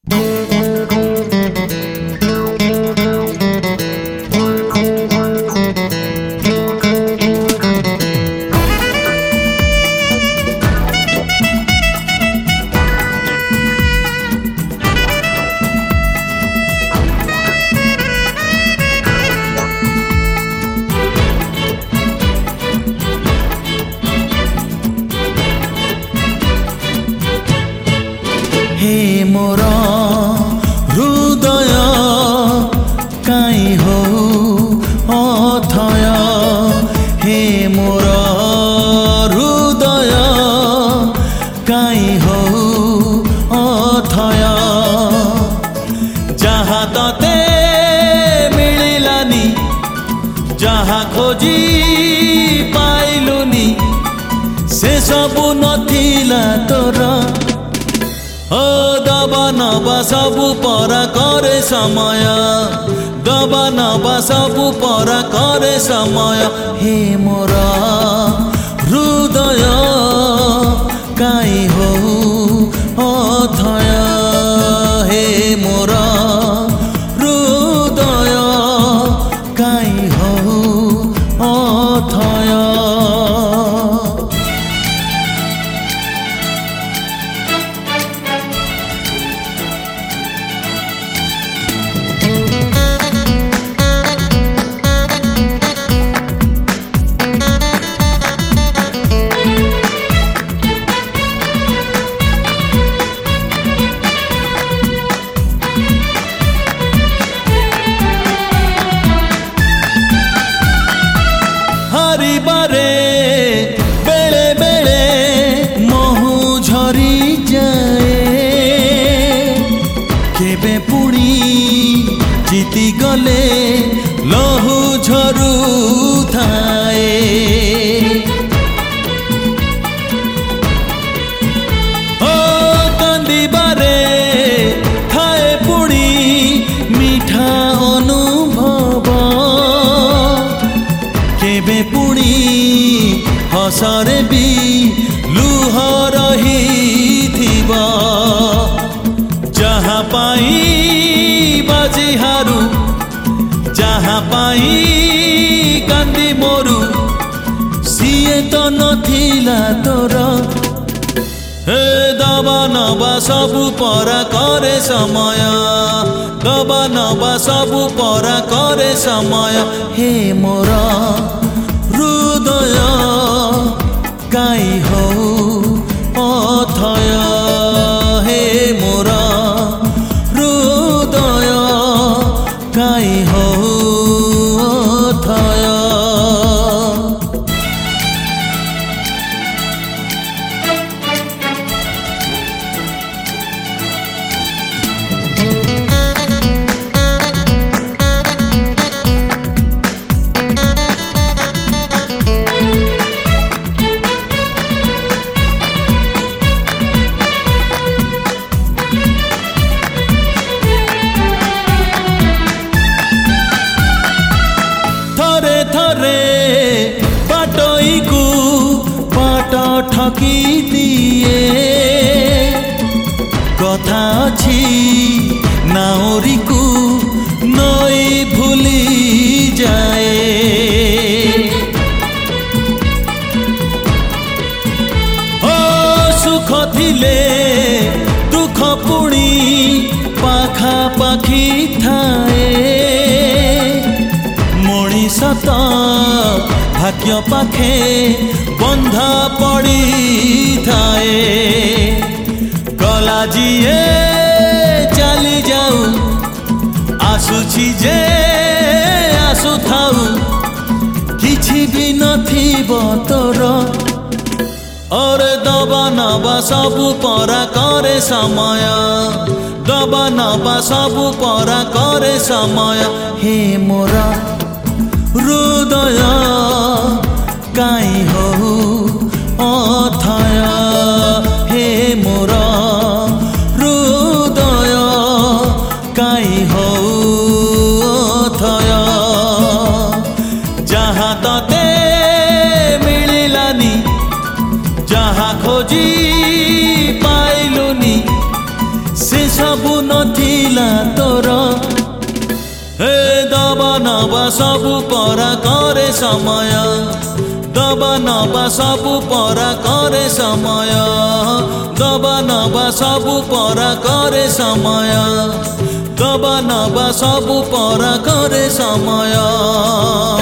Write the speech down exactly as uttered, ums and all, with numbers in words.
हे मोर हृदय काई हो अथय हे मोर हृदय काई हो अथय जहाँ तते मिलिलानी जहाँ खोजी पाइलुनी से सबु नथिला तोर ओ दबा नबा सबु परा करे समय दबा नबा सबु परा करे समय हे मोर हृदय काई हो अथय हे मोर हृदय काई हो अथय बारे बेले बेले महु झरी जाए केबे पुणी जीती गले लहु झरू थाए ओ कांदी बारे थाए पुणी मीठा अनुभव केबे पुणी हसरे भी लुह रही थिबा जहाँ पाई बाजी हारू जहाँ पाई कांदी मोरू सीए तो नथिला तोर हे दबा नबा सबु परा करे समय दबा नबा सबु परा करे समय हे मोर हृदय काई हो अथय हे मोर हृदय काई हो अथय ठकी दिए कथा छी नाउरी को नई भूली जाए ओ सुख थिले दुख पुणी पाखा पाखी थाए मणिष तो भाग्य पाखे बंधा पड़ी थाए गला जीए चली जाऊ आसुची जे आसु थाऊ किछि भी नथिबो तोर और दबा नबा सबु परा करे समय दबा नबा सबु परा करे समय हे मोर हृदय काई हो अथय हे मोर हृदय काई हो अथय जहाँ तते मिलिलानी जहाँ खोजी पाइलुनी से सब ସବୁ ନଥିଲା ତୋର हे दबा नबा सबु परा करे समय दबा नबा सबु परा करे समय दबा नबा सबु परा करे समय दबा नबा सबु परा करे समय।